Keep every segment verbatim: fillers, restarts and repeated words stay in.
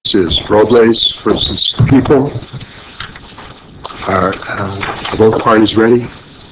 case is Robles versus the People. Are uh, both parties ready?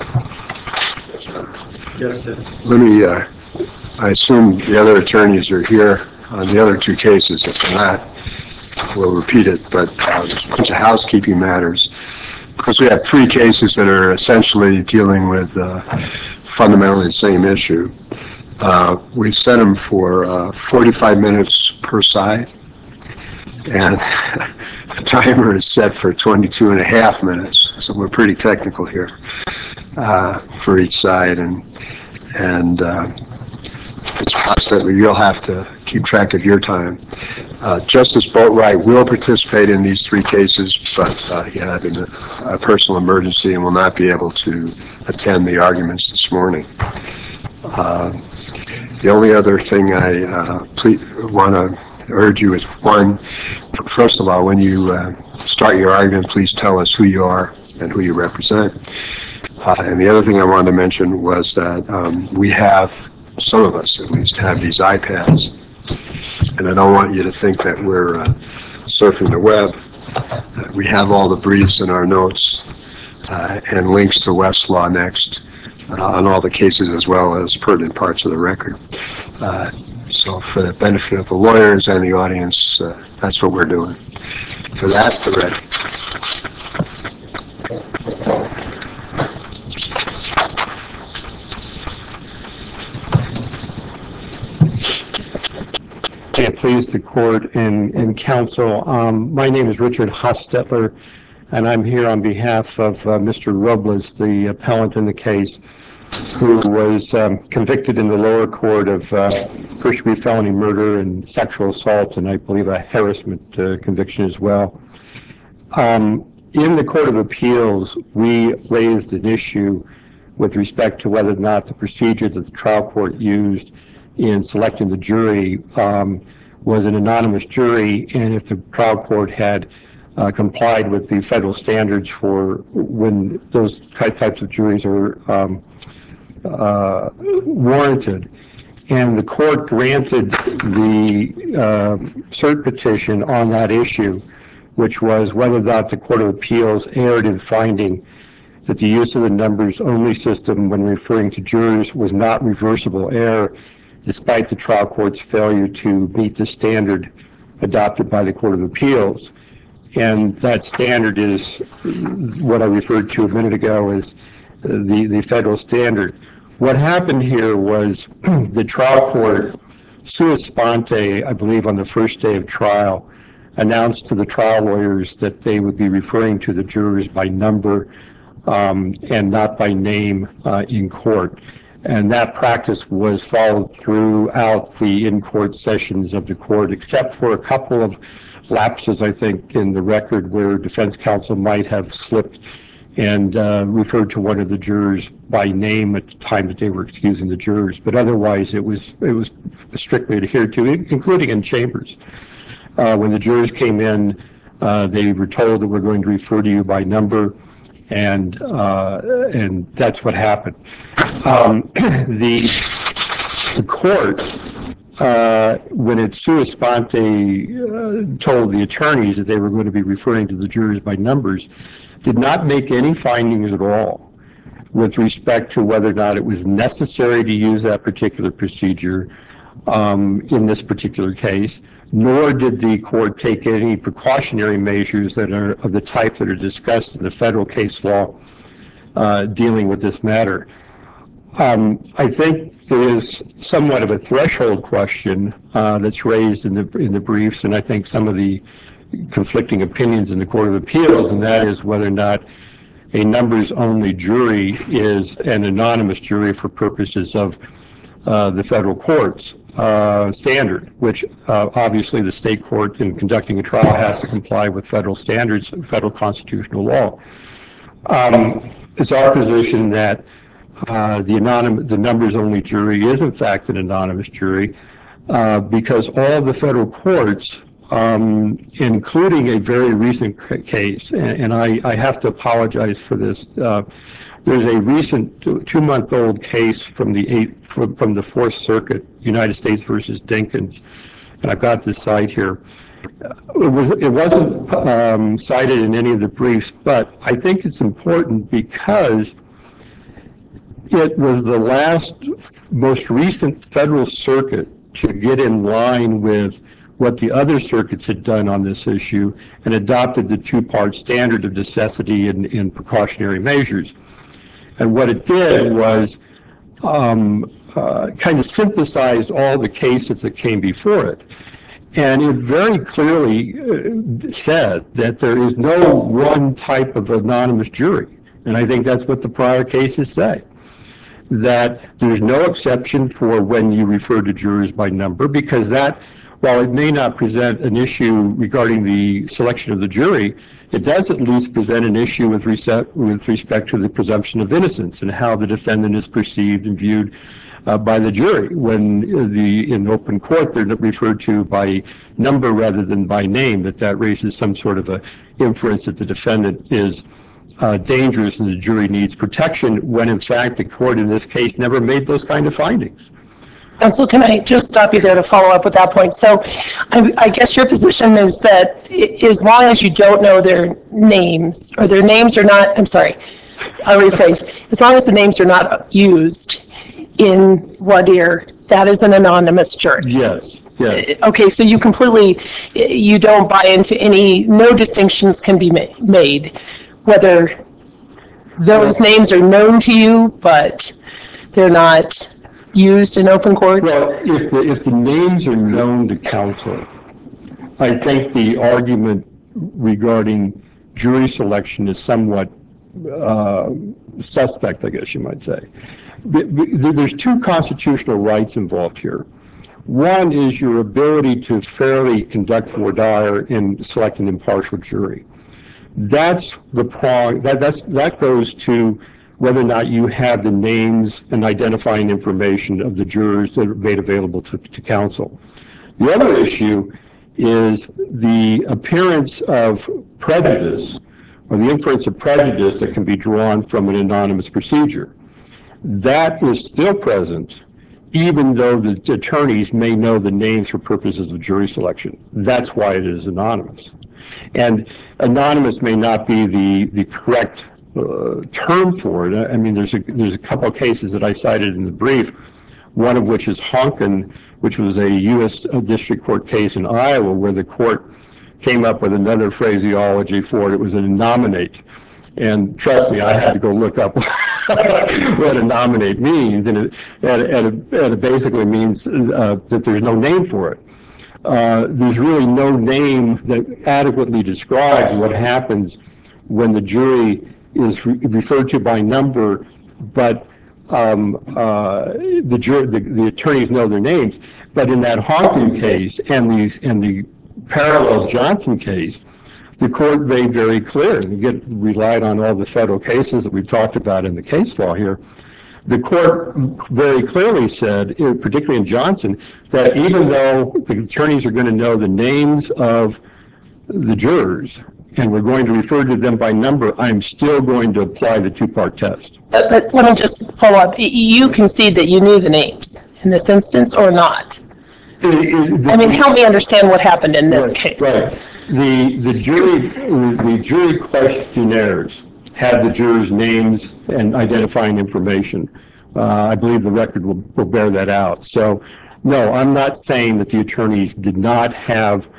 Yes, sir. Let me, uh, I assume the other attorneys are here on the other two cases. If they're not, we'll repeat it, but uh, there's a bunch of housekeeping matters. Because we have three cases that are essentially dealing with uh, fundamentally the same issue. Uh, we set them for uh, forty-five minutes per side, and the timer is set for twenty-two and a half minutes, so we're pretty technical here uh, for each side, and and uh, it's possible you'll have to keep track of your time. Uh, Justice Boatwright will participate in these three cases, but uh, he had an, a personal emergency and will not be able to attend the arguments this morning. Uh, the only other thing I uh, want to urge you is, one, first of all, when you uh, start your argument, please tell us who you are and who you represent. Uh, and the other thing I wanted to mention was that um, we have, some of us at least, have these iPads. And I don't want you to think that we're uh, surfing the web. Uh, we have all the briefs and our notes uh, and links to Westlaw Next uh, on all the cases, as well as pertinent parts of the record. Uh, so for the benefit of the lawyers and the audience, uh, that's what we're doing. For that, we're ready. Please, the court and, and counsel. Um, my name is Richard Hostetler, and I'm here on behalf of uh, Mister Robles, the appellant in the case, who was um, convicted in the lower court of uh, first-degree felony murder and sexual assault, and I believe a harassment uh, conviction as well. Um, in the Court of Appeals, we raised an issue with respect to whether or not the procedure that the trial court used in selecting the jury um, was an anonymous jury, and if the trial court had uh, complied with the federal standards for when those types of juries are um, uh, warranted. And the court granted the uh, cert petition on that issue, which was whether or not the Court of Appeals erred in finding that the use of the numbers only system when referring to jurors was not reversible error, despite the trial court's failure to meet the standard adopted by the Court of Appeals. And that standard is what I referred to a minute ago as the, the federal standard. What happened here was the trial court, sua sponte, I believe on the first day of trial, announced to the trial lawyers that they would be referring to the jurors by number um, and not by name uh, in court. And that practice was followed throughout the in-court sessions of the court, except for a couple of lapses, I think, in the record where defense counsel might have slipped and uh, referred to one of the jurors by name at the time that they were excusing the jurors. But otherwise, it was it was strictly adhered to, including in chambers. Uh, when the jurors came in, uh, they were told that we're going to refer to you by number, and uh, and that's what happened. Um, the the court, uh, when it sua sponte uh, told the attorneys that they were going to be referring to the jurors by numbers, did not make any findings at all with respect to whether or not it was necessary to use that particular procedure um, in this particular case, nor did the court take any precautionary measures that are of the type that are discussed in the federal case law uh, dealing with this matter. Um, I think there is somewhat of a threshold question uh, that's raised in the in the briefs, and I think some of the conflicting opinions in the Court of Appeals, and that is whether or not a numbers-only jury is an anonymous jury for purposes of uh, the federal court's uh, standard, which uh, obviously the state court in conducting a trial has to comply with federal standards, federal constitutional law. Um, it's our position that uh, the anonymous, the numbers-only jury is in fact an anonymous jury uh, because all of the federal courts, um, including a very recent case, and, and I, I have to apologize for this. Uh, there's a recent two-month-old case from the eight, from, from the Fourth Circuit, United States versus Dinkins, and I've got this site here. It was, it wasn't um, cited in any of the briefs, but I think it's important because it was the last, most recent federal circuit to get in line with what the other circuits had done on this issue and adopted the two-part standard of necessity and, and precautionary measures. And what it did was um, uh, kind of synthesized all the cases that came before it. And it very clearly uh, said that there is no one type of anonymous jury. And I think that's what the prior cases say, that there's no exception for when you refer to jurors by number, because that, while it may not present an issue regarding the selection of the jury, it does at least present an issue with, respect, with respect to the presumption of innocence and how the defendant is perceived and viewed uh, by the jury. When the in open court they're referred to by number rather than by name, that that raises some sort of a inference that the defendant is uh, dangerous and the jury needs protection, when in fact the court in this case never made those kind of findings. Counsel, can I just stop you there to follow up with that point? So I, I guess your position is that I- as long as you don't know their names, or their names are not, I'm sorry, I'll rephrase, as long as the names are not used in voir dire, that is an anonymous jury. Yes, yes. Okay, so you completely, you don't buy into any, no distinctions can be ma- made, whether those names are known to you, but they're not used in open court? Well, if the, if the names are known to counsel, I think the argument regarding jury selection is somewhat uh, suspect, I guess you might say. There's two constitutional rights involved here. One is your ability to fairly conduct voir dire and select an impartial jury. That's the prong, that, that's, that goes to whether or not you have the names and identifying information of the jurors that are made available to, to counsel. The other issue is the appearance of prejudice, or the inference of prejudice that can be drawn from an anonymous procedure. That is still present, even though the attorneys may know the names for purposes of jury selection. That's why it is anonymous. And anonymous may not be the, the correct uh, term for it. I mean, there's a, there's a couple of cases that I cited in the brief, one of which is Honkin, which was a U S District Court case in Iowa where the court came up with another phraseology for it. It was a nominate. And trust me, I had to go look up what a nominate means, and it, and, and it, and it basically means uh, that there's no name for it. Uh, there's really no name that adequately describes what happens when the jury is re- referred to by number, but um, uh, the, jur- the the attorneys know their names. But in that Honkin case and the and the parallel Johnson case, the court made very clear, and again relied on all the federal cases that we've talked about in the case law here. The court very clearly said, particularly in Johnson, that even though the attorneys are going to know the names of the jurors and we're going to refer to them by number, I'm still going to apply the two-part test. But, but let me just follow up. You concede that you knew the names in this instance or not? It, it, I mean, help me understand what happened in this right, case. Right. The, the jury, the jury questionnaires had the jurors' names and identifying information. Uh, I believe the record will, will bear that out. So, no, I'm not saying that the attorneys did not have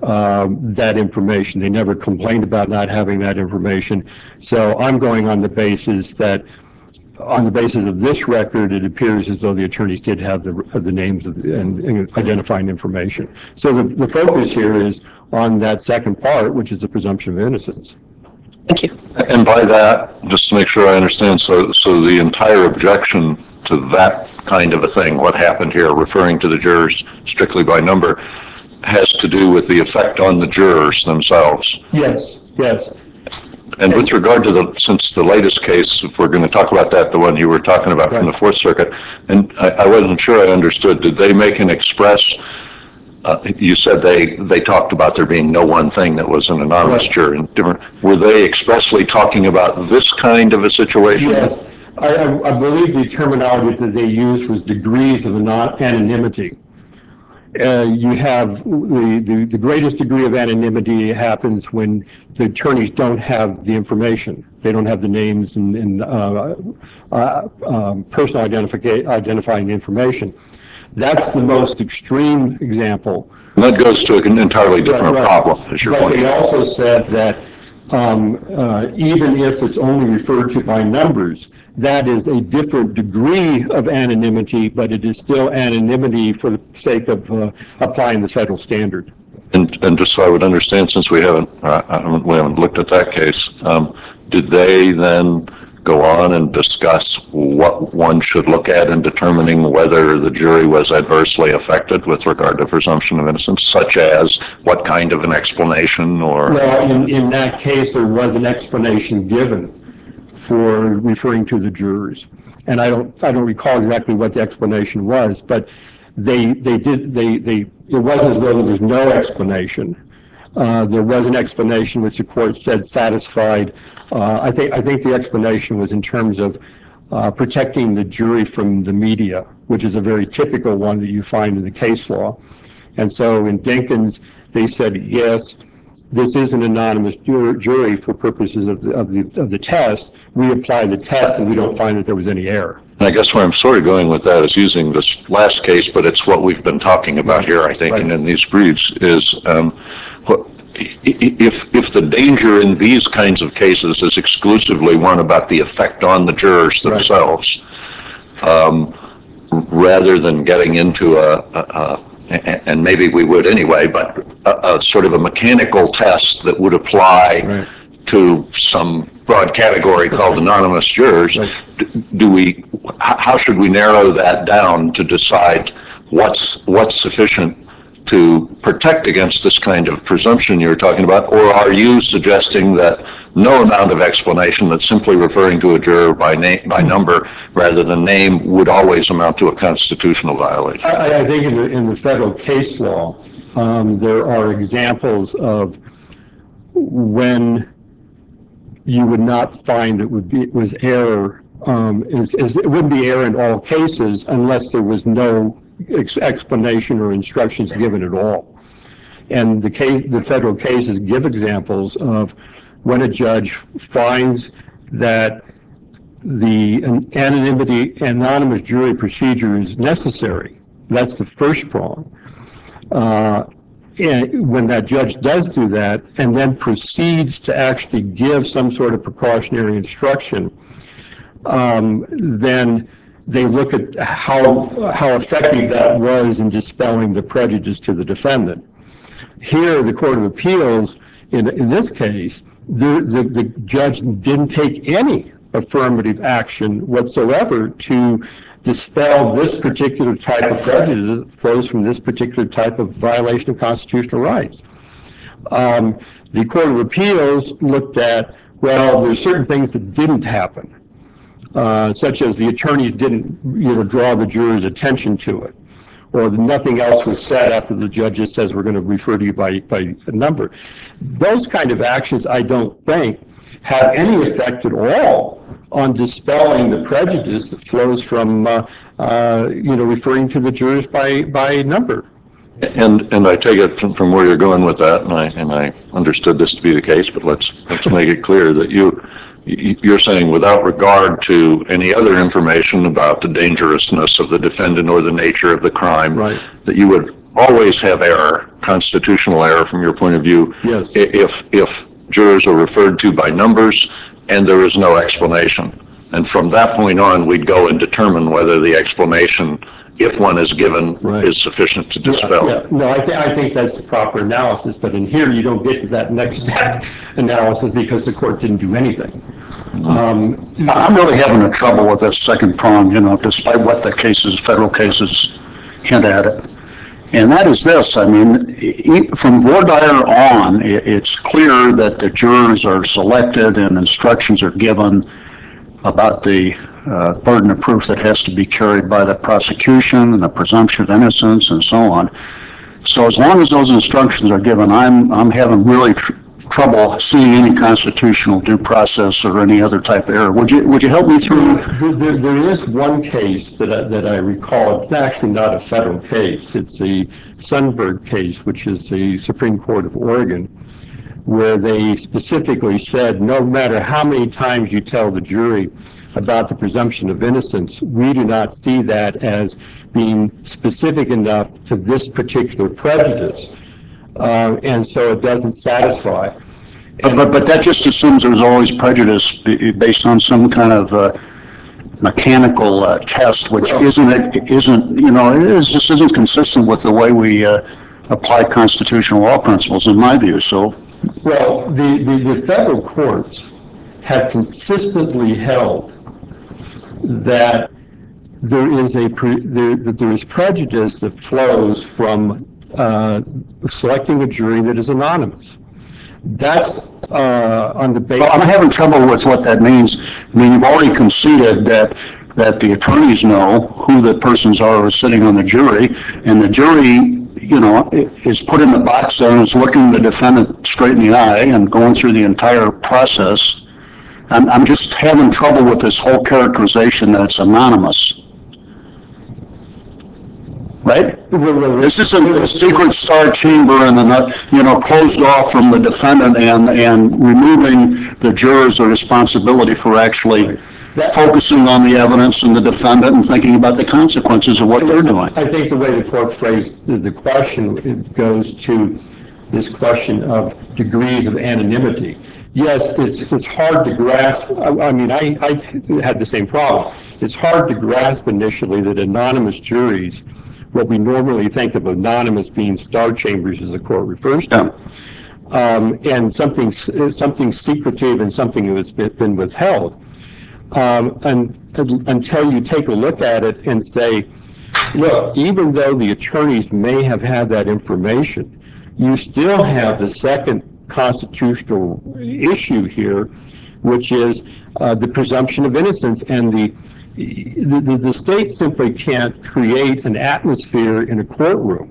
um, that information. They never complained about not having that information. So I'm going on the basis that, on the basis of this record, it appears as though the attorneys did have the, the names of the, and, and identifying information. So the, the focus here is on that second part, which is the presumption of innocence. Thank you. And by that, just to make sure I understand, so so the entire objection to that kind of a thing, what happened here, referring to the jurors strictly by number, has to do with the effect on the jurors themselves. Yes, yes. And with regard to the, since the latest case, if we're going to talk about that, the one you were talking about from Right. the Fourth Circuit, and I, I wasn't sure I understood, did they make an express, uh, you said they, they talked about there being no one thing that was an anonymous Right. jury. Different, were they expressly talking about this kind of a situation? Yes. I, I, I believe the terminology that they used was degrees of anon- anonymity. uh, you have the, the, the greatest degree of anonymity happens when the attorneys don't have the information. They don't have the names and, and uh, uh, um, personal identifica- identifying information. That's the most extreme example. And that goes to an entirely different Right, right. problem, is your But point. they also said that um, uh, even if it's only referred to by numbers, that is a different degree of anonymity, but it is still anonymity for the sake of uh, applying the federal standard. And, and just so I would understand, since we haven't, uh, I haven't, we haven't looked at that case, um, did they then go on and discuss what one should look at in determining whether the jury was adversely affected with regard to presumption of innocence, such as what kind of an explanation or? Well, in, in that case, there was an explanation given for referring to the jurors. And I don't, I don't recall exactly what the explanation was, but they, they did, they, they, it wasn't as though there was no explanation. Uh, there was an explanation which the court said satisfied. Uh, I think, I think the explanation was in terms of uh, protecting the jury from the media, which is a very typical one that you find in the case law. And so in Dinkins, they said, yes, this is an anonymous jury for purposes of the, of the, of the test. We apply the test and we don't find that there was any error. And I guess where I'm sort of going with that is using this last case, but it's what we've been talking about here, I think, Right. and in these briefs is um, what, if, if the danger in these kinds of cases is exclusively one about the effect on the jurors themselves, right. um, rather than getting into a, a, a and maybe we would anyway, but a, a sort of a mechanical test that would apply right. to some broad category called anonymous jurors, right. do we, how should we narrow that down to decide what's, what's sufficient to protect against this kind of presumption you're talking about? Or are you suggesting that no amount of explanation, that simply referring to a juror by name, by number rather than name, would always amount to a constitutional violation? I, I think in the, in the federal case law, um, there are examples of when you would not find it would be, it was error, um, is, is, it wouldn't be error in all cases unless there was no ex explanation or instructions given at all. And the case, the federal cases give examples of when a judge finds that the anonymity, anonymous jury procedure is necessary. That's the first prong. Uh, and when that judge does do that and then proceeds to actually give some sort of precautionary instruction, um, then they look at how, how effective that was in dispelling the prejudice to the defendant. Here, the Court of Appeals, in, in this case, the, the, the judge didn't take any affirmative action whatsoever to dispel this particular type of prejudice that flows from this particular type of violation of constitutional rights. Um, the Court of Appeals looked at, well, there's certain things that didn't happen. Uh, such as the attorneys didn't, you know, draw the jurors' attention to it, or nothing else was said after the judge just says we're going to refer to you by, by a number. Those kind of actions, I don't think, have any effect at all on dispelling the prejudice that flows from, uh, uh, you know, referring to the jurors by, by number. And and I take it from, from where you're going with that, and I and I understood this to be the case, but let's let's make it clear that you you're saying without regard to any other information about the dangerousness of the defendant or the nature of the crime, right. that you would always have error, constitutional error from your point of view, yes. if if jurors are referred to by numbers and there is no explanation. And from that point on, we'd go and determine whether the explanation, if one is given, right. is sufficient to dispel. Yeah, yeah. No, I, th I think that's the proper analysis, but in here you don't get to that next step analysis because the court didn't do anything. Um, I'm really having a trouble with this second prong, you know, despite what the cases, federal cases hint at it. And that is this, I mean, from voir dire on, it's clear that the jurors are selected and instructions are given about the uh, burden of proof that has to be carried by the prosecution and the presumption of innocence and so on. So as long as those instructions are given, I'm, I'm having really tr trouble seeing any constitutional due process or any other type of error. Would you, would you help me through? There, there is one case that I, that I recall. It's actually not a federal case. It's the Sundberg case, which is the Supreme Court of Oregon, where they specifically said, no matter how many times you tell the jury about the presumption of innocence, we do not see that as being specific enough to this particular prejudice. Uh, and so it doesn't satisfy. But, but, but that just assumes there's always prejudice based on some kind of uh, mechanical uh, test, which isn't, it isn't, you know, it is, just isn't consistent with the way we uh, apply constitutional law principles, in my view. So, well, the, the, the federal courts have consistently held that there is a pre, there, that there is prejudice that flows from uh, selecting a jury that is anonymous. That's uh, on the basis. Well, I'm having trouble with what that means. I mean, you've already conceded that that the attorneys know who the persons are who are sitting on the jury, and the jury, you know, is put in the box there and is looking the defendant straight in the eye and going through the entire process. I'm, I'm just having trouble with this whole characterization that it's anonymous. Right? This isn't a secret star chamber and the, you know, closed off from the defendant and, and removing the jurors of responsibility for actually right. focusing on the evidence and the defendant and thinking about the consequences of what they're doing. I think the way the court phrased the, the question, it goes to this question of degrees of anonymity. Yes, it's it's hard to grasp. I, I mean, I, I had the same problem. It's hard to grasp initially that anonymous juries, what we normally think of anonymous being star chambers, as the court refers to, yeah. um, and something something secretive and something that's been withheld, um, and, and until you take a look at it and say, look, even though the attorneys may have had that information, you still have the second constitutional issue here, which is uh, the presumption of innocence, and the The, the, the state simply can't create an atmosphere in a courtroom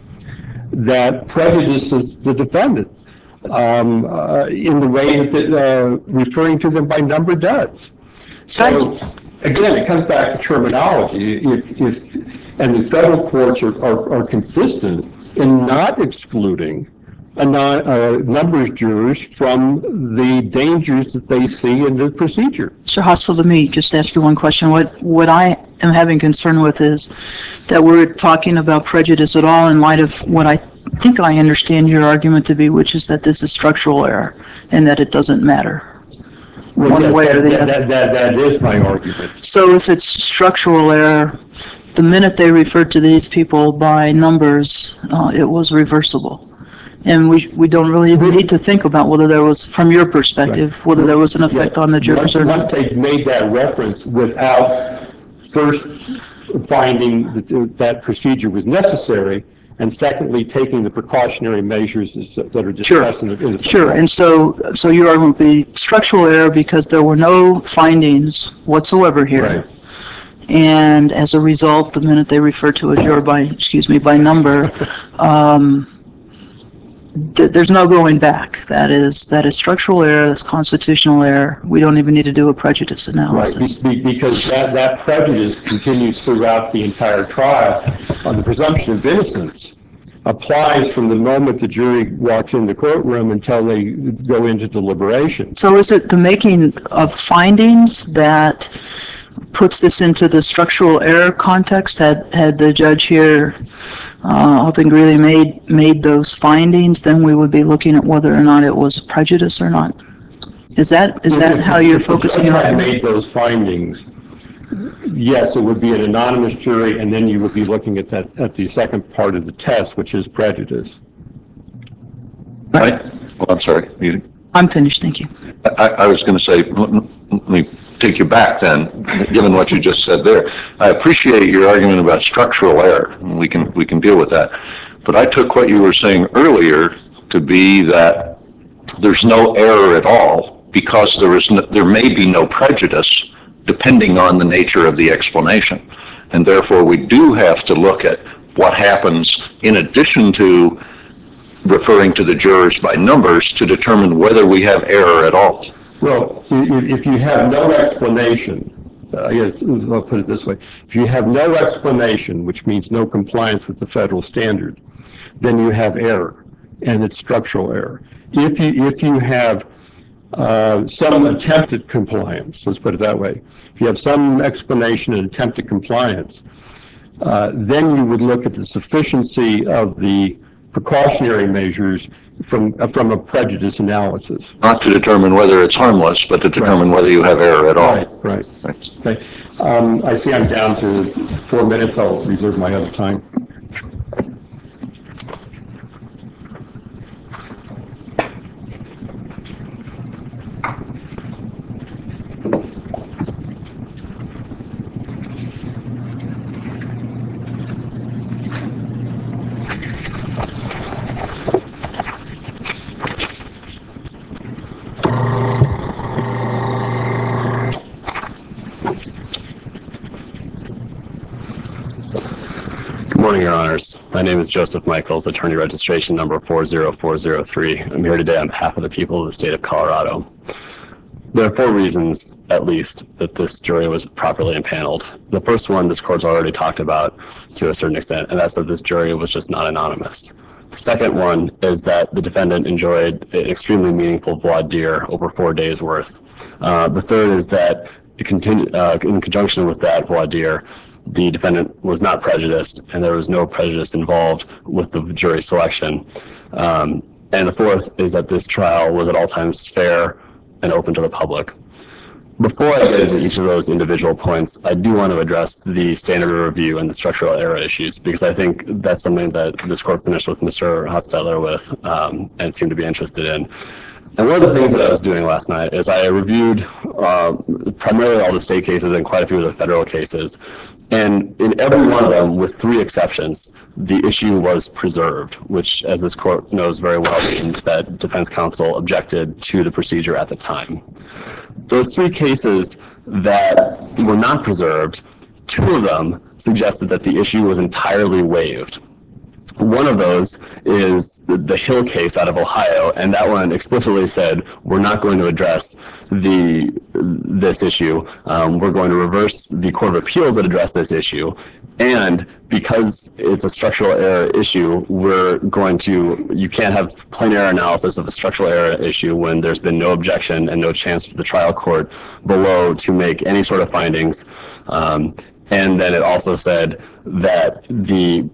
that prejudices the defendant um, uh, in the way that the, uh, referring to them by number does. So, again, it comes back to terminology. If, if, and the federal courts are, are, are consistent in not excluding a non, uh, numbers jurors from the dangers that they see in the procedure. Mister Hostel, let me just ask you one question. What what I am having concern with is that we're talking about prejudice at all in light of what I think I understand your argument to be, which is that this is structural error and that it doesn't matter well, one yes, way that, or the that, other. That, that, that is my argument. So if it's structural error, the minute they referred to these people by numbers, uh, it was reversible. And we we don't really even need to think about whether there was, from your perspective, right. whether there was an effect yeah. on the jurors once, or not. Once they made that reference without first finding that that procedure was necessary, and secondly, taking the precautionary measures that are discussed sure. in the, in the Sure, and so, so your argument would be structural error because there were no findings whatsoever here. Right. And as a result, the minute they refer to a juror by, excuse me, by number, um, th- there's no going back. That is, that is structural error, that's constitutional error. We don't even need to do a prejudice analysis. Right, be- because that, that prejudice continues throughout the entire trial. On the presumption of innocence applies from the moment the jury walks in the courtroom until they go into deliberation. So is it the making of findings that puts this into the structural error context? Had had the judge here uh, up in Greeley made made those findings, then we would be looking at whether or not it was prejudice or not. Is that is that if, how you're if focusing the on judge had it? made those findings, yes, it would be an anonymous jury, and then you would be looking at that at the second part of the test, which is prejudice. Right. Well, I'm sorry. You, I'm finished. Thank you. I, I was going to say, let me take you back then, given what you just said there. I appreciate your argument about structural error. We can we can deal with that. But I took what you were saying earlier to be that there's no error at all because there is no, there may be no prejudice depending on the nature of the explanation. And therefore we do have to look at what happens in addition to referring to the jurors by numbers to determine whether we have error at all? Well, i- i- if you have no explanation, uh, I guess I'll put it this way. If you have no explanation, which means no compliance with the federal standard, then you have error, and it's structural error. If you, if you have uh, some attempted compliance, let's put it that way, if you have some explanation and attempted compliance, uh, then you would look at the sufficiency of the precautionary measures from, uh, from a prejudice analysis. Not to determine whether it's harmless, but to determine whether you have error at all. Right, right. Okay. Um, I see I'm down to four minutes. I'll reserve my other time. Good morning, Your Honors. My name is Joseph Michaels, attorney registration number four zero four zero three. I'm here today on behalf of the people of the state of Colorado. There are four reasons, at least, that this jury was properly impaneled. The first one this court's already talked about to a certain extent, and that's that this jury was just not anonymous. The second one is that the defendant enjoyed an extremely meaningful voir dire over four days' worth. Uh, the third is that it continu- uh, in conjunction with that voir dire, the defendant was not prejudiced, and there was no prejudice involved with the jury selection. Um, and the fourth is that this trial was at all times fair and open to the public. Before I get into each of those individual points, I do want to address the standard of review and the structural error issues, because I think that's something that this court finished with Mister Hochstetler with um, and seemed to be interested in. And one of the things that I was doing last night is I reviewed uh, primarily all the state cases and quite a few of the federal cases. And in every one of them, with three exceptions, the issue was preserved, which, as this court knows very well, means that defense counsel objected to the procedure at the time. Those three cases that were not preserved, two of them suggested that the issue was entirely waived. One of those is the Hill case out of Ohio, and that one explicitly said, we're not going to address the this issue. Um, we're going to reverse the Court of Appeals that addressed this issue. And because it's a structural error issue, we're going to, you can't have plain error analysis of a structural error issue when there's been no objection and no chance for the trial court below to make any sort of findings. Um, And then it also said that the,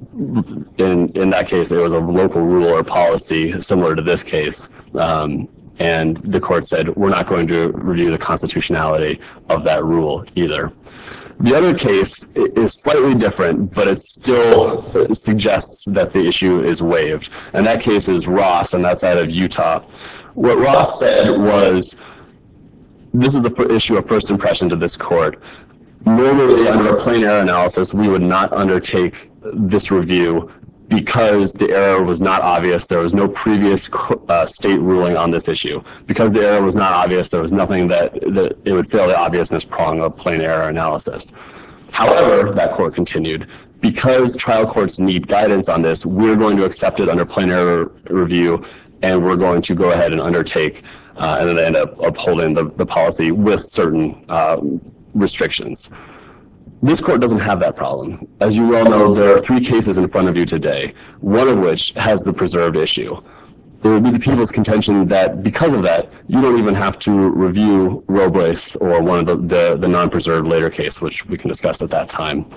in, in that case, it was a local rule or policy similar to this case. Um, and the court said, we're not going to review the constitutionality of that rule either. The other case is slightly different, but it still suggests that the issue is waived. And that case is Ross, and that's out of Utah. What Ross said was, this is the issue of first impression to this court. Normally, under a plain error analysis, we would not undertake this review because the error was not obvious. There was no previous uh, state ruling on this issue. Because the error was not obvious, there was nothing that, that it would fail the obviousness prong of plain error analysis. However, that court continued, because trial courts need guidance on this, we're going to accept it under plain error review, and we're going to go ahead and undertake, uh, and then they end up upholding the, the policy with certain um, restrictions. This court doesn't have that problem. As you well know, there are three cases in front of you today, one of which has the preserved issue. It would be the people's contention that because of that, you don't even have to review Robles or one of the, the, the non-preserved later case, which we can discuss at that time.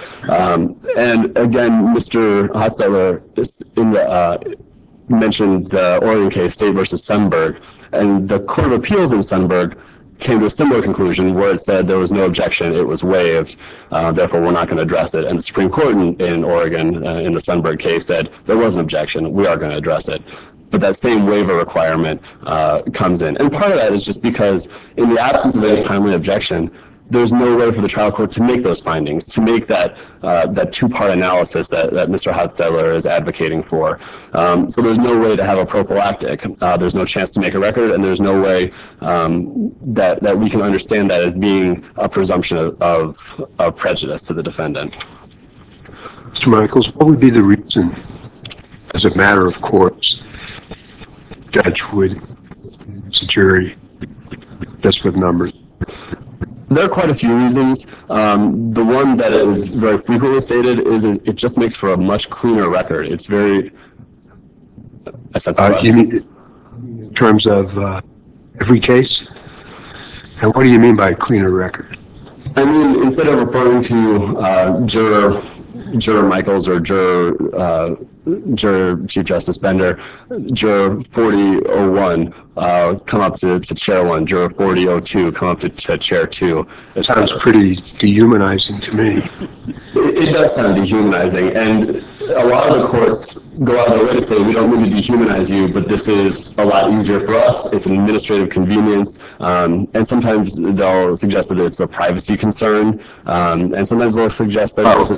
Um, and again, Mister Hochstetler in the, uh, mentioned the Oregon case, State versus Sundberg, and the Court of Appeals in Sundberg came to a similar conclusion where it said there was no objection, it was waived, uh, therefore we're not going to address it. And the Supreme Court in, in Oregon, uh, in the Sundberg case, said there was an objection, we are going to address it. But that same waiver requirement uh, comes in. And part of that is just because in the absence of any timely objection, there's no way for the trial court to make those findings, to make that uh, that two-part analysis that, that Mister Hochstetler is advocating for. Um, so there's no way to have a prophylactic. Uh, there's no chance to make a record, and there's no way um, that, that we can understand that as being a presumption of, of, of prejudice to the defendant. Mister Michaels, what would be the reason as a matter of course, judge would, it's a jury, just with numbers? There are quite a few reasons. Um, the one that is very frequently stated is it, it just makes for a much cleaner record. It's very, I sense Uh, you mean in terms of uh, every case? And what do you mean by cleaner record? I mean, instead of referring to uh, juror, juror Michaels or juror, uh, juror Chief Justice Bender, juror forty oh one uh, come up to, to chair one, juror forty oh two come up to, to chair two. It sounds pretty dehumanizing to me. It, it does sound dehumanizing, and a lot of the courts go out of their way to say, we don't mean to dehumanize you, but this is a lot easier for us. It's an administrative convenience, um, and sometimes they'll suggest that it's a privacy concern, um, and sometimes they'll suggest that Oh, there's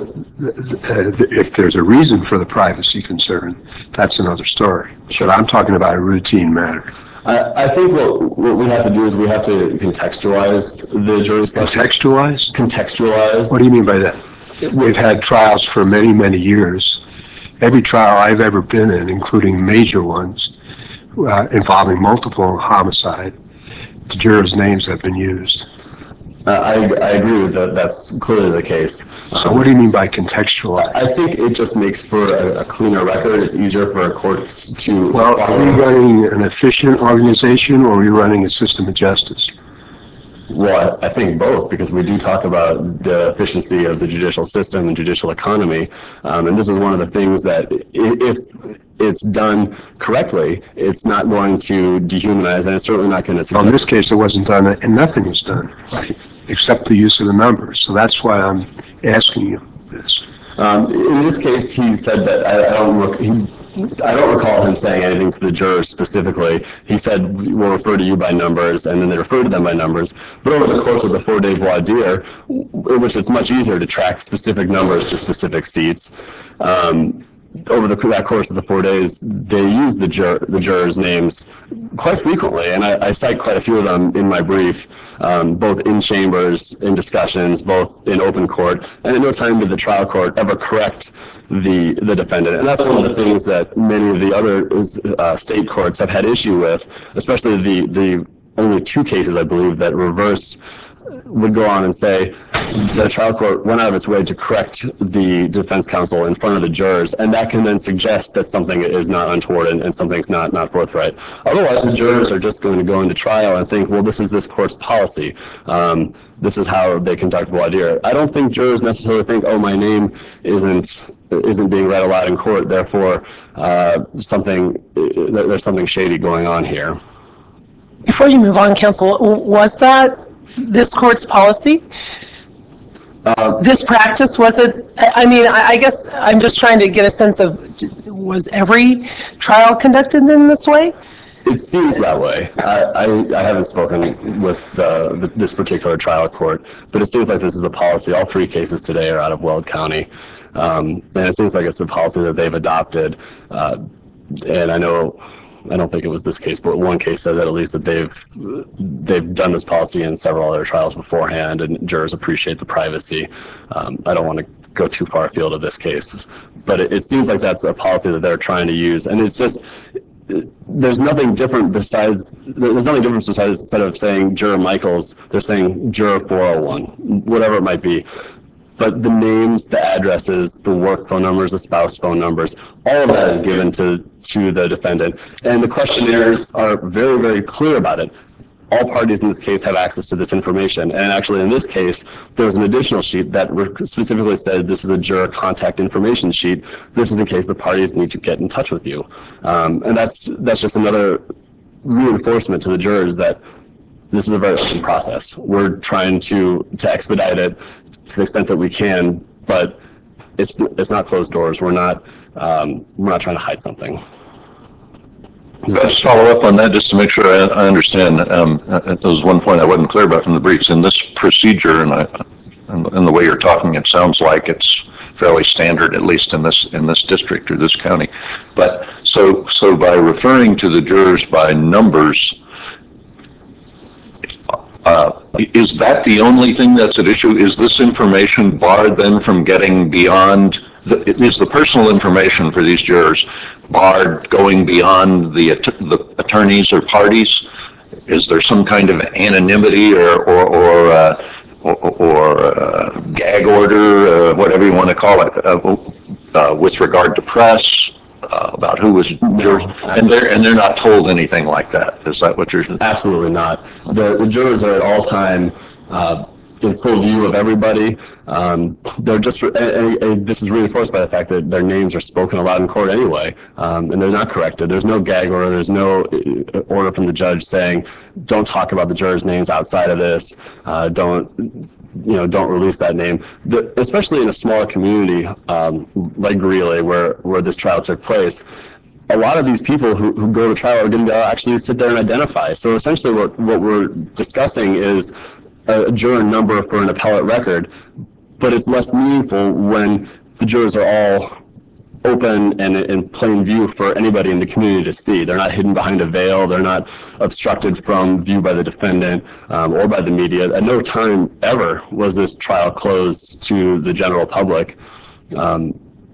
a, if there's a reason for the privacy concern, that's another story. But I'm talking about a routine matter. I, I think what, what we have to do is we have to contextualize the jury selection. Contextualize? Contextualize. What do you mean by that? We've had trials for many, many years. Every trial I've ever been in, including major ones, uh, involving multiple homicide, the jurors' names have been used. Uh, I, I agree with that. That's clearly the case. So what do you mean by contextualize? I think it just makes for a, a cleaner record. It's easier for courts to Well, follow. are we running an efficient organization or are we running a system of justice? Well, I think both, because we do talk about the efficiency of the judicial system and judicial economy. Um, and this is one of the things that if it's done correctly, it's not going to dehumanize, and it's certainly not going to suggest. Well, in this case, it wasn't done, and nothing was done, right, except the use of the numbers. So that's why I'm asking you this. Um, in this case, he said that I, I don't look. He, I don't recall him saying anything to the jurors specifically. He said, we'll refer to you by numbers, and then they refer to them by numbers. But over the course of the four-day voir dire, in which it's much easier to track specific numbers to specific seats, um, over the, that course of the four days, they use the, jur the jurors' names quite frequently, and I, I cite quite a few of them in my brief, um, both in chambers, in discussions, both in open court, and at no time did the trial court ever correct the the defendant. And that's one of the things that many of the other uh, state courts have had issue with, especially the, the only two cases, I believe, that reversed would go on and say the trial court went out of its way to correct the defense counsel in front of the jurors, and that can then suggest that something is not untoward and, and something's not, not forthright. Otherwise, the jurors are just going to go into trial and think, well, this is this court's policy. Um, this is how they conduct voir dire. I don't think jurors necessarily think, oh, my name isn't isn't being read aloud in court, therefore uh, something there's something shady going on here. Before you move on, counsel, was that this court's policy? Uh, this practice, was it? I mean, I, I guess I'm just trying to get a sense of, was every trial conducted in this way? It seems that way. I, I, I haven't spoken with uh, the, this particular trial court, but it seems like this is a policy. All three cases today are out of Weld County, um, and it seems like it's a policy that they've adopted. Uh, and I know, I don't think it was this case, but one case said that at least that they've they've done this policy in several other trials beforehand, and jurors appreciate the privacy. Um, I don't want to go too far afield of this case, but it, it seems like that's a policy that they're trying to use, and it's just. There's nothing different besides, there's nothing different besides instead of saying Juror Michaels, they're saying Juror four oh one, whatever it might be. But the names, the addresses, the work phone numbers, the spouse phone numbers, all of that is given to, to the defendant. And the questionnaires are very, very clear about it. All parties in this case have access to this information. And actually in this case, there was an additional sheet that specifically said this is a juror contact information sheet. This is in case the parties need to get in touch with you. Um, and that's, that's just another reinforcement to the jurors that this is a very open process. We're trying to, to expedite it to the extent that we can, but it's, it's not closed doors. We're not, um, we're not trying to hide something. Could I just follow up on that just to make sure I, I understand? Um, there was one point I wasn't clear about from the briefs. In this procedure, and, I, and, and the way you're talking, it sounds like it's fairly standard, at least in this in this district or this county. But so so by referring to the jurors by numbers, uh, is that the only thing that's at issue? Is this information barred then from getting beyond? The, is the personal information for these jurors barred going beyond the, att- the attorneys or parties? Is there some kind of anonymity or, or, or, uh, or, or uh, gag order, uh, whatever you want to call it, uh, uh, with regard to press, uh, about who was jurors? And they're, and they're not told anything like that. Is that what you're saying? Absolutely not. The, the jurors are at all time uh, in full view of everybody. Um, they're just, and, and, and this is reinforced by the fact that their names are spoken aloud in court anyway, um, and they're not corrected. There's no gag order. There's no uh, order from the judge saying, don't talk about the jurors' names outside of this. Uh, don't, you know, don't release that name. The, especially in a smaller community um, like Greeley, where where this trial took place. A lot of these people who, who go to trial are going to actually sit there and identify. So essentially what, what we're discussing is a, a juror number for an appellate record, but it's less meaningful when the jurors are all open and in plain view for anybody in the community to see. They're not hidden behind a veil. They're not obstructed from view by the defendant um, or by the media. At no time ever was this trial closed to the general public. Um,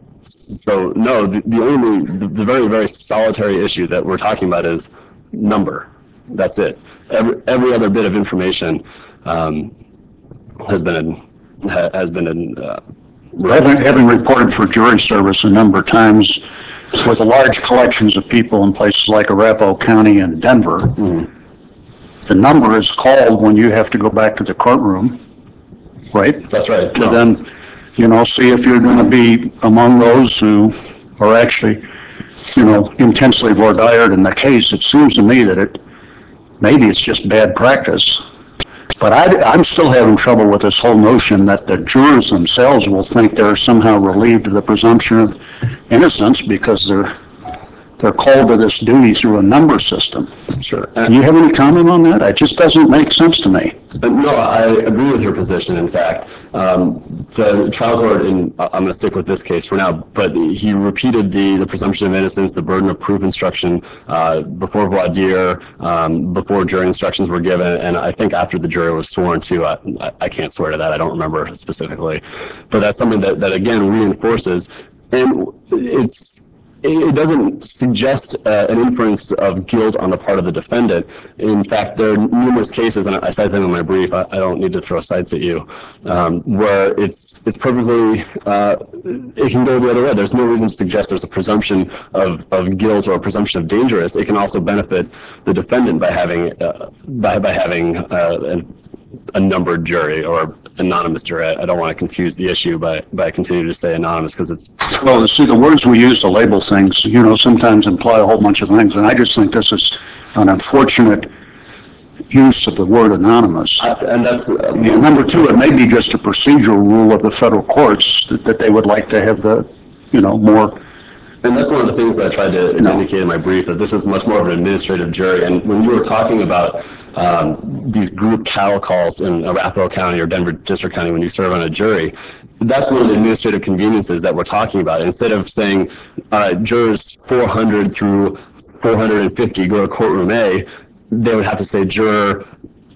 So no, the, the only, the, the very, very solitary issue that we're talking about is number. That's it. Every, every other bit of information um, has been, ha, has been, in, uh, Having, having reported for jury service a number of times with large collections of people in places like Arapahoe County and Denver, mm-hmm. the number is called when you have to go back to the courtroom, right? That's right. To No. then, you know, see if you're going to be among those who are actually, you know, intensely voir dire in the case. It seems to me that it, maybe it's just bad practice. But I, I'm still having trouble with this whole notion that the jurors themselves will think they're somehow relieved of the presumption of innocence because they're they're called to this duty through a number system. Sure. Do you have any comment on that? It just doesn't make sense to me. No, I agree with your position, in fact. Um, the trial court, in, I'm going to stick with this case for now, but he repeated the, the presumption of innocence, the burden of proof instruction uh, before voir dire, um, before jury instructions were given, and I think after the jury was sworn to. I, I can't swear to that. I don't remember specifically. But that's something that, that again, reinforces, and it's, it doesn't suggest uh, an inference of guilt on the part of the defendant. In fact, there are numerous cases, and I cite them in my brief, I, I don't need to throw cites at you, um, where it's it's perfectly, uh, it can go the other way. There's no reason to suggest there's a presumption of, of guilt or a presumption of dangerous. It can also benefit the defendant by having, uh, by, by having uh, an, a numbered jury or anonymous jury. I don't want to confuse the issue by, by continuing to say anonymous because it's... Well, see, the words we use to label things, you know, sometimes imply a whole bunch of things, and I just think this is an unfortunate use of the word anonymous. I, and that's... Uh, and number two, it may be just a procedural rule of the federal courts that, that they would like to have the, you know, more... And that's one of the things that I tried to, to indicate in my brief, that this is much more of an administrative jury. And when you were talking about um, these group cattle calls in Arapahoe County or Denver District County when you serve on a jury, that's one of the administrative conveniences that we're talking about. Instead of saying uh, jurors four hundred through four hundred fifty go to courtroom A, they would have to say juror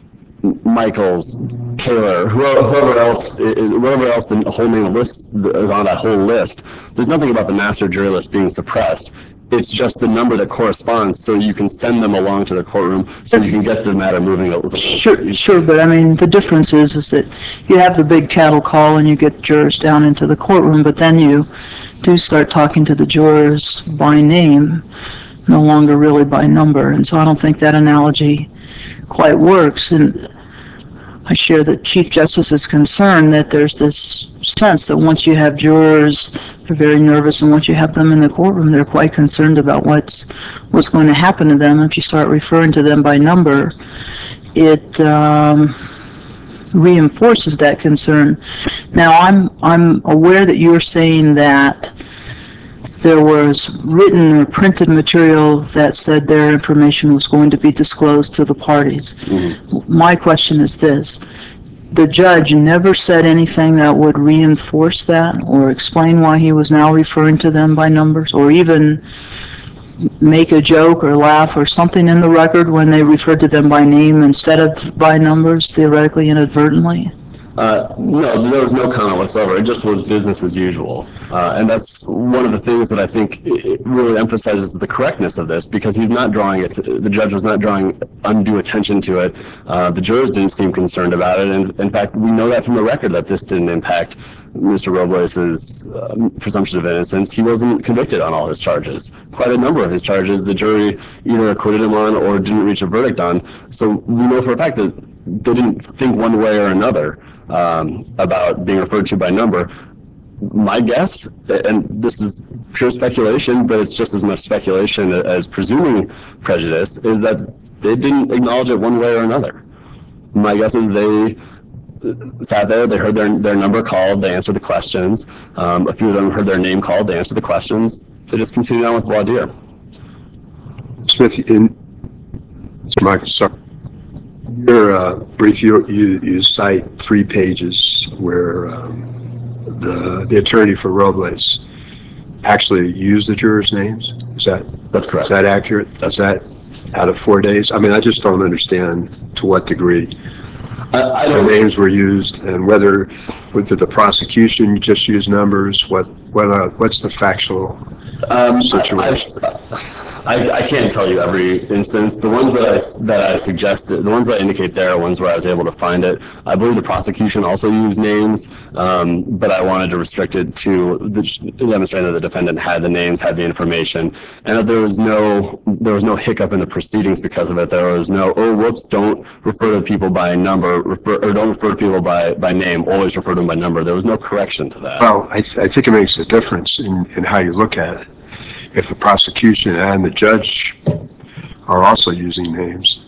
Michaels, Kaler, whoever, whoever else, whoever else the whole name list is on that whole list. There's nothing about the master jury list being suppressed. It's just the number that corresponds, so you can send them along to the courtroom, so you can get the matter moving. Sure, sure, but I mean, the difference is, is that you have the big cattle call and you get jurors down into the courtroom, but then you do start talking to the jurors by name, no longer really by number, and so I don't think that analogy quite works. And I share the Chief Justice's concern that there's this sense that once you have jurors, they're very nervous, and once you have them in the courtroom, they're quite concerned about what's what's going to happen to them. If you start referring to them by number, it um, reinforces that concern. Now, I'm I'm aware that you're saying that there was written or printed material that said their information was going to be disclosed to the parties. Mm-hmm. My question is this. The judge never said anything that would reinforce that or explain why he was now referring to them by numbers, or even make a joke or laugh or something in the record when they referred to them by name instead of by numbers, theoretically inadvertently? Uh, no, there was no comment whatsoever. It just was business as usual. Uh, and that's one of the things that I think it really emphasizes the correctness of this, because he's not drawing it, the judge was not drawing undue attention to it. Uh, the jurors didn't seem concerned about it. And in fact, we know that from the record that this didn't impact Mister Robles' uh, presumption of innocence. He wasn't convicted on all his charges. Quite a number of his charges, the jury either acquitted him on or didn't reach a verdict on. So we know for a fact that they didn't think one way or another um, about being referred to by number. My guess, and this is pure speculation, but it's just as much speculation as presuming prejudice, is that they didn't acknowledge it one way or another. My guess is they sat there, they heard their, their number called, they answered the questions. Um, a few of them heard their name called, they answered the questions. They just continued on with voir dire. Smith, in, Michael, sorry. Your uh, brief, you, you, you cite three pages where um, the the attorney for Robles actually used the jurors' names. Is that That's correct. Is that accurate? That's is that out of four days? I mean, I just don't understand to what degree I, I the don't, names were used, and whether whether the prosecution just used numbers. What what uh, what's the factual um, situation? I, I, I can't tell you every instance. The ones that I, that I suggested, the ones that I indicate there are ones where I was able to find it. I believe the prosecution also used names, um, but I wanted to restrict it to the, demonstrating that the defendant had the names, had the information, and that there was no there was no hiccup in the proceedings because of it. There was no, oh, whoops, don't refer to people by number, refer or don't refer to people by, by name, always refer to them by number. There was no correction to that. Well, I, th I think it makes a difference in, in how you look at it. If the prosecution and the judge are also using names.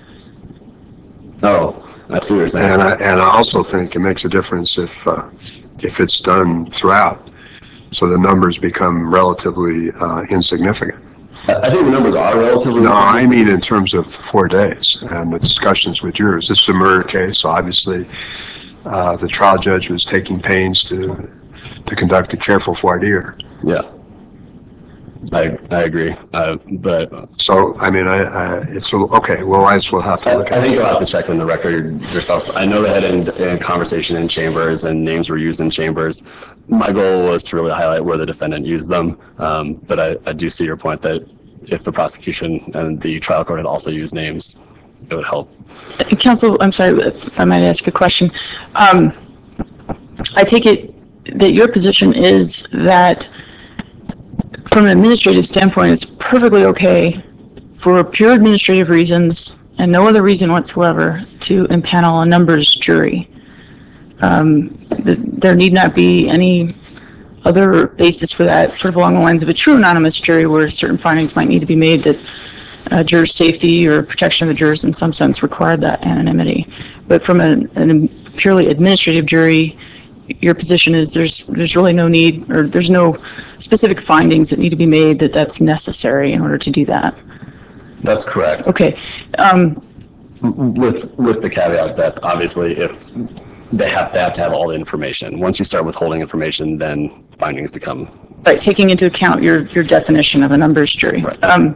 Oh, I see what you're saying. And I, and I also think it makes a difference if, uh, if it's done throughout, so the numbers become relatively uh, insignificant. I, I think the numbers are relatively No, insignificant. I mean in terms of four days and the discussions with jurors. This is a murder case, so obviously uh, the trial judge was taking pains to, to conduct a careful voir dire. Yeah. I, I agree, uh, but So, I mean, I, I, it's, a, okay, well, I just will have to I, look I at think it. you'll have to check in the record yourself. I know they had a conversation in chambers and names were used in chambers. My goal was to really highlight where the defendant used them, um, but I, I do see your point that if the prosecution and the trial court had also used names, it would help. Counsel, I'm sorry, if I might ask a question. Um, I take it that your position is that from an administrative standpoint, it's perfectly okay for pure administrative reasons and no other reason whatsoever to impanel a numbers jury. Um, th there need not be any other basis for that, sort of along the lines of a true anonymous jury where certain findings might need to be made that uh, juror safety or protection of the jurors in some sense required that anonymity. But from a, a purely administrative jury, your position is there's there's really no need, or there's no specific findings that need to be made that that's necessary in order to do that. That's correct. Okay. Um, With with the caveat that obviously if they have, they have to have all the information. Once you start withholding information, then findings become. right, taking into account your, your definition of a numbers jury. Right. Um,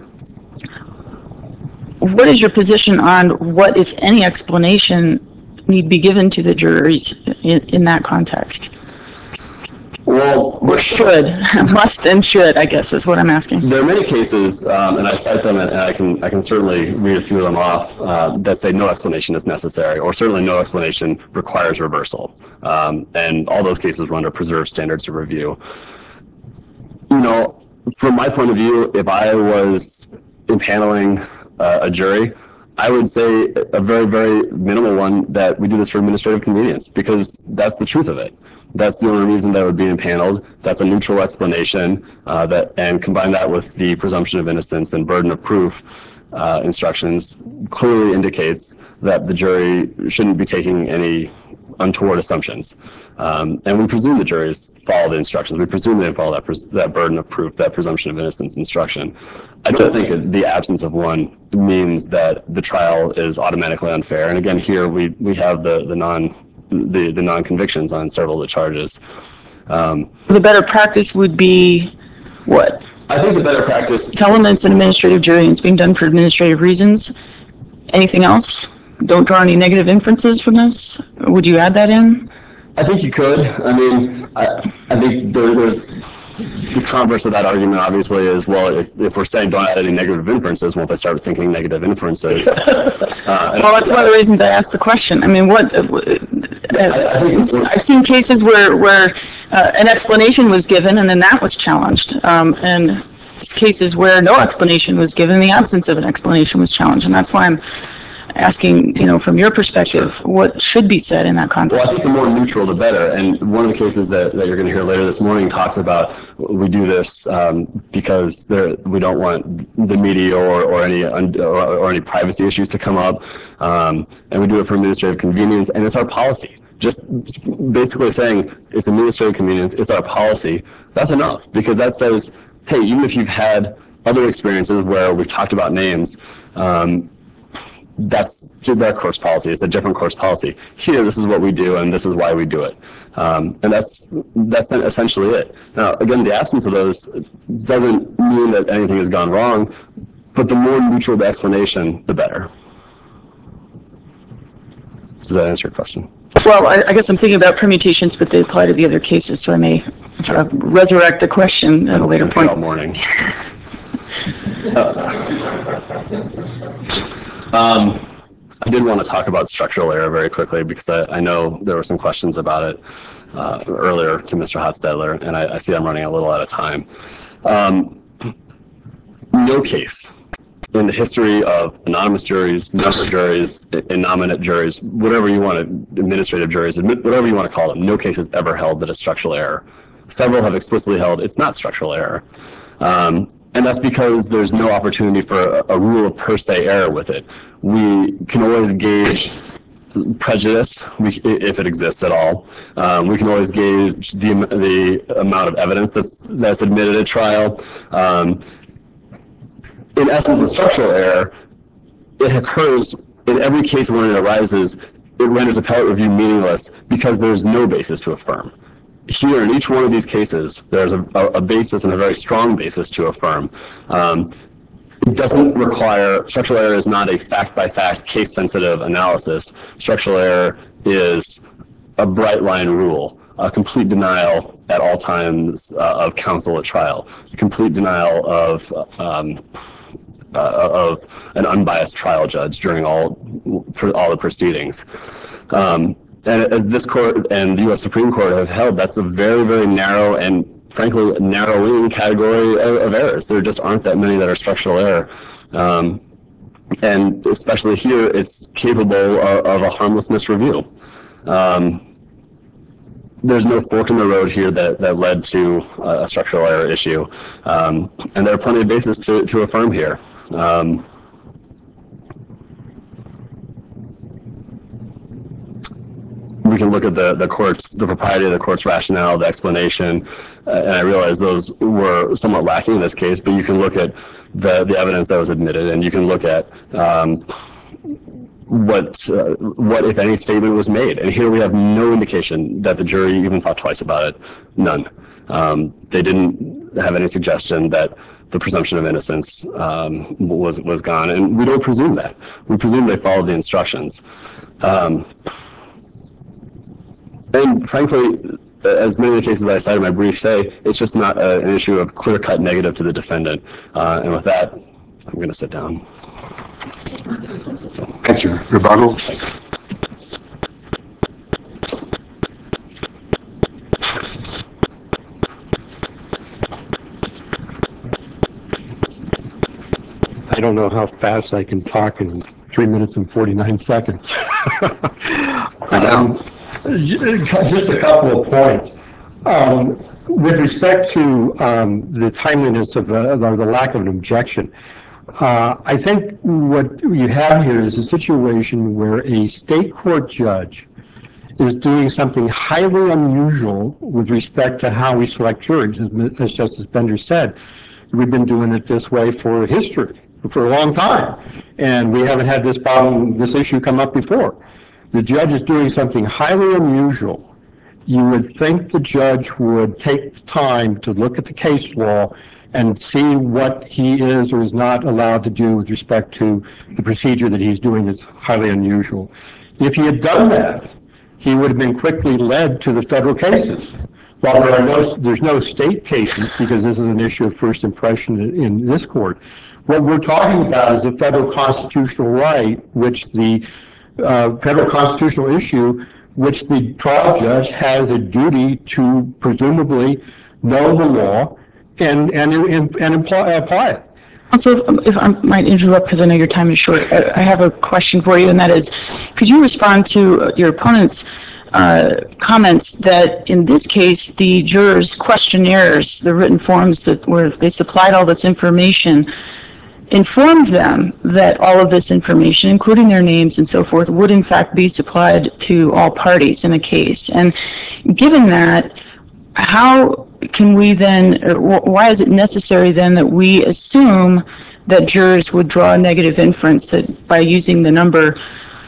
what is your position on what, if any, explanation need to be given to the juries in, in that context? Well, Or should, must and should, I guess is what I'm asking. there are many cases, um, and I cite them, and I can I can certainly read a few of them off uh, that say no explanation is necessary, or certainly no explanation requires reversal. Um, and all those cases run under preserved standards of review. You know, from my point of view, if I was impaneling uh, a jury, I would say a very, very minimal one that we do this for administrative convenience, because that's the truth of it. That's the only reason that would be impaneled. That's a neutral explanation, uh, that, and combine that with the presumption of innocence and burden of proof uh, instructions clearly indicates that the jury shouldn't be taking any untoward assumptions. Um, and we presume the juries follow the instructions. We presume they follow that, pres that burden of proof, that presumption of innocence instruction. I don't think the absence of one means that the trial is automatically unfair. And again, here we, we have the, the non the, the non-convictions on several of the charges. Um, The better practice would be what? I think the better practice. Tell them it's an administrative jury and it's being done for administrative reasons. Anything else? Don't draw any negative inferences from this? Would you add that in? I think you could. I mean, I, I think there, there's the converse of that argument, obviously, is, well, if, if we're saying don't add any negative inferences, won't they start thinking negative inferences? Uh, Well, that's one of the reasons I asked the question. I mean, what, uh, I think it's- I've seen cases where, where uh, an explanation was given and then that was challenged. Um, and cases where no explanation was given, the absence of an explanation was challenged. And that's why I'm asking, you know, from your perspective, what should be said in that context? Well, I think the more neutral, the better. And one of the cases that, that you're going to hear later this morning talks about we do this um, because there, we don't want the media or, or any or, or any privacy issues to come up, um, and we do it for administrative convenience, and it's our policy. Just basically saying it's administrative convenience, it's our policy. That's enough, because that says, hey, even if you've had other experiences where we've talked about names, um, that's their course policy. It's a different course policy. Here, this is what we do, and this is why we do it. Um, and that's that's essentially it. Now, again, the absence of those doesn't mean that anything has gone wrong, but the more neutral the explanation, the better. Does that answer your question? Well, I, I guess I'm thinking about permutations, but they apply to the other cases, so I may uh, resurrect the question at a later point. All morning. uh, um, I did want to talk about structural error very quickly, because I, I know there were some questions about it uh, earlier to Mister Hotstetler, and I, I see I'm running a little out of time. Um, no case in the history of anonymous juries, number juries, innominate juries, whatever you want to, administrative juries, whatever you want to call them, no case has ever held that it's structural error. Several have explicitly held it's not structural error. Um, and that's because there's no opportunity for a, a rule of per se error with it. We can always gauge prejudice, we, if it exists at all. Um, we can always gauge the, the amount of evidence that's, that's admitted at trial. Um, in essence, with structural error, it occurs in every case when it arises, it renders appellate review meaningless because there's no basis to affirm. Here, in each one of these cases, there's a, a basis, and a very strong basis to affirm. Um, it doesn't require, structural error is not a fact-by-fact, case-sensitive analysis. Structural error is a bright-line rule, a complete denial at all times uh, of counsel at trial, a complete denial of um, Uh, of an unbiased trial judge during all all the proceedings. Um, and as this court and the U S Supreme Court have held, that's a very, very narrow and, frankly, narrowing category of, of errors. There just aren't that many that are structural error. Um, and especially here, it's capable of, of a harmlessness review. Um, there's no fork in the road here that, that led to a structural error issue. Um, and there are plenty of bases to, to affirm here. Um, we can look at the, the court's, the propriety of the court's rationale, the explanation, uh, and I realize those were somewhat lacking in this case, but you can look at the, the evidence that was admitted, and you can look at um, what, uh, what, if any, statement was made. And here we have no indication that the jury even thought twice about it. None. Um, they didn't have any suggestion that the presumption of innocence um, was was gone, and we don't presume that. We presume they followed the instructions. Um, and frankly, as many of the cases that I cited in my brief say, it's just not a, an issue of clear-cut negative to the defendant. Uh, and with that, I'm going to sit down. Thank you. Rebuttal? Thank you. I don't know how fast I can talk in three minutes and forty-nine seconds. um, just a couple of points. Um, with respect to um, the timeliness of the, or the lack of an objection, uh, I think what you have here is a situation where a state court judge is doing something highly unusual with respect to how we select juries. As Justice Bender said, we've been doing it this way for history, for a long time, and we haven't had this problem, this issue come up before. The judge is doing something highly unusual. You would think the judge would take time to look at the case law and see what he is or is not allowed to do with respect to the procedure that he's doing is highly unusual. If he had done that, he would have been quickly led to the federal cases. While there are no, there's no state cases, because this is an issue of first impression in, in this court, what we're talking about is a federal constitutional right, which the uh, federal constitutional issue, which the trial judge has a duty to presumably know the law and, and, and, and apply, apply it. So if, if I might interrupt, because I know your time is short, I, I have a question for you, and that is, could you respond to your opponent's uh, comments that in this case, the jurors' questionnaires, the written forms that were, they supplied all this information, informed them that all of this information, including their names and so forth, would in fact be supplied to all parties in the case. And given that, how can we then, or why is it necessary then that we assume that jurors would draw a negative inference that by using the number,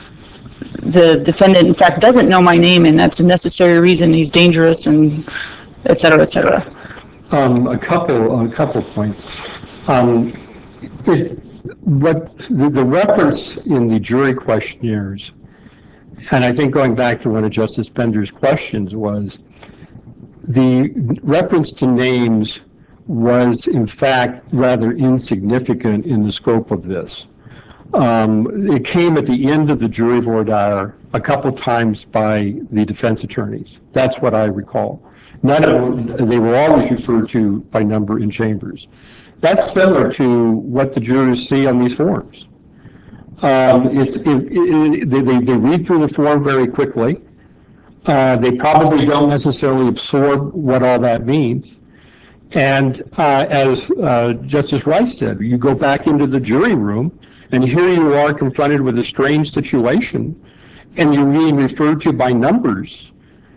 the defendant in fact doesn't know my name and that's a necessary reason he's dangerous, and et cetera, et cetera? Um, a couple, a couple points. Um, it, what the, the reference in the jury questionnaires, and I think going back to one of Justice Bender's questions, was the reference to names was in fact rather insignificant in the scope of this. Um, it came at the end of the jury voir dire a couple times by the defense attorneys. That's what I recall. None of them, they were always referred to by number in chambers. That's similar to what the jurors see on these forms. Um, it's, it, it, they, they read through the form very quickly. Uh, they probably don't necessarily absorb what all that means. And uh, as uh, Justice Rice said, you go back into the jury room, and here you are confronted with a strange situation, and you're being referred to by numbers.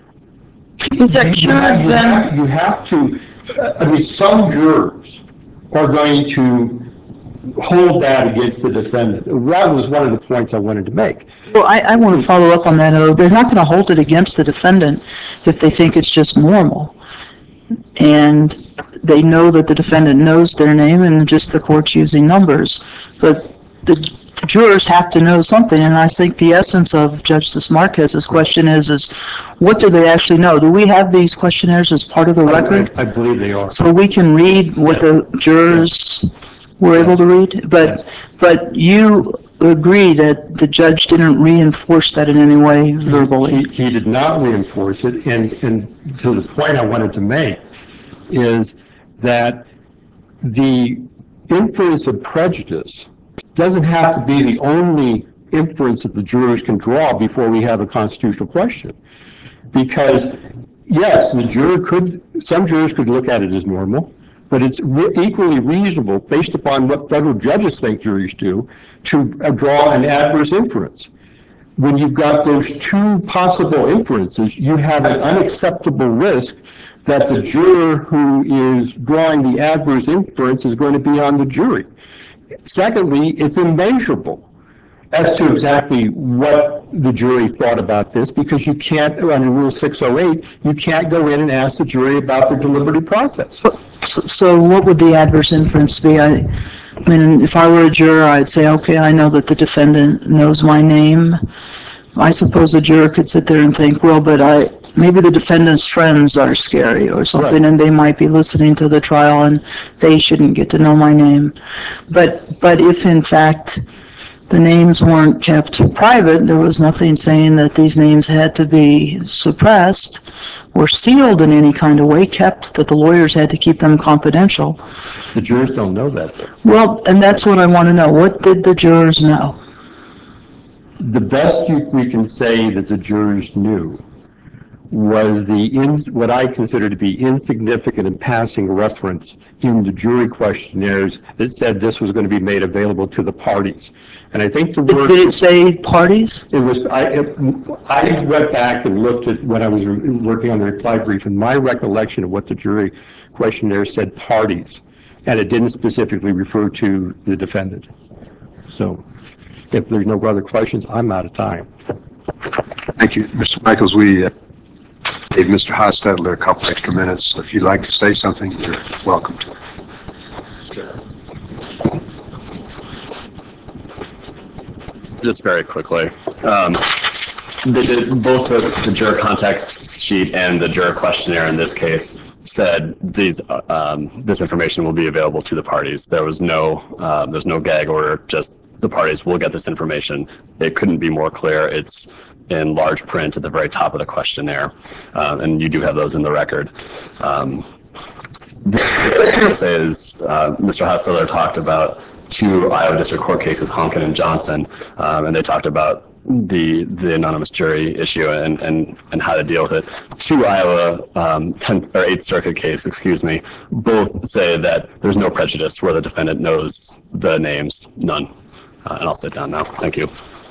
Is that You have, you then? have, you have to, uh, I mean, some jurors are going to hold that against the defendant. That was one of the points I wanted to make. Well, I, I want to follow up on that. Though. They're not going to hold it against the defendant if they think it's just normal. And they know that the defendant knows their name and just the court's using numbers. But the, the jurors have to know something. And I think the essence of Justice Marquez's question is, is what do they actually know? Do we have these questionnaires as part of the record? I, I believe they are. So we can read what the jurors were able to read? But, but you agree that the judge didn't reinforce that in any way verbally? He, he did not reinforce it, and, and to the point I wanted to make is that the inference of prejudice doesn't have to be the only inference that the jurors can draw before we have a constitutional question. Because, yes, the juror could, some jurors could look at it as normal, but it's re- equally reasonable, based upon what federal judges think juries do, to uh, draw an adverse inference. When you've got those two possible inferences, you have an unacceptable risk that the juror who is drawing the adverse inference is going to be on the jury. Secondly, it's immeasurable as to exactly what the jury thought about this, because you can't, under Rule six oh eight, you can't go in and ask the jury about their deliberative process. So, so what would the adverse inference be? I, I mean, if I were a juror, I'd say, okay, I know that the defendant knows my name. I suppose a juror could sit there and think, well, but I, maybe the defendant's friends are scary or something, right, and they might be listening to the trial and they shouldn't get to know my name. But, but if in fact the names weren't kept private, there was nothing saying that these names had to be suppressed or sealed in any kind of way, kept, that the lawyers had to keep them confidential. The jurors don't know that, though. Well, and that's what I want to know. What did the jurors know? The best you, we can say that the jurors knew was the in, what I consider to be insignificant and passing reference in the jury questionnaires that said this was going to be made available to the parties. And I think the word... Did it say parties? It was, I, it, I went back and looked at when I was working on the reply brief, and my recollection of what the jury questionnaire said parties, and it didn't specifically refer to the defendant. So if there's no other questions, I'm out of time. Thank you. Mister Michaels, we uh, gave Mister Hostetler a couple extra minutes, so if you'd like to say something, you're welcome to. Just very quickly. Um, they did, both the, the juror contact sheet and the juror questionnaire in this case said these, um, this information will be available to the parties. There was no, uh, there's no gag order, just the parties will get this information. It couldn't be more clear. It's in large print at the very top of the questionnaire, uh, and you do have those in the record. Um, the other thing to say is, uh, Mister Hostetler talked about two Iowa District Court cases, Honkin and Johnson, um, and they talked about the the anonymous jury issue and and and how to deal with it. Two Iowa um, tenth or eighth Circuit case, excuse me, both say that there's no prejudice where the defendant knows the names, none. Uh, and I'll sit down now. Thank you.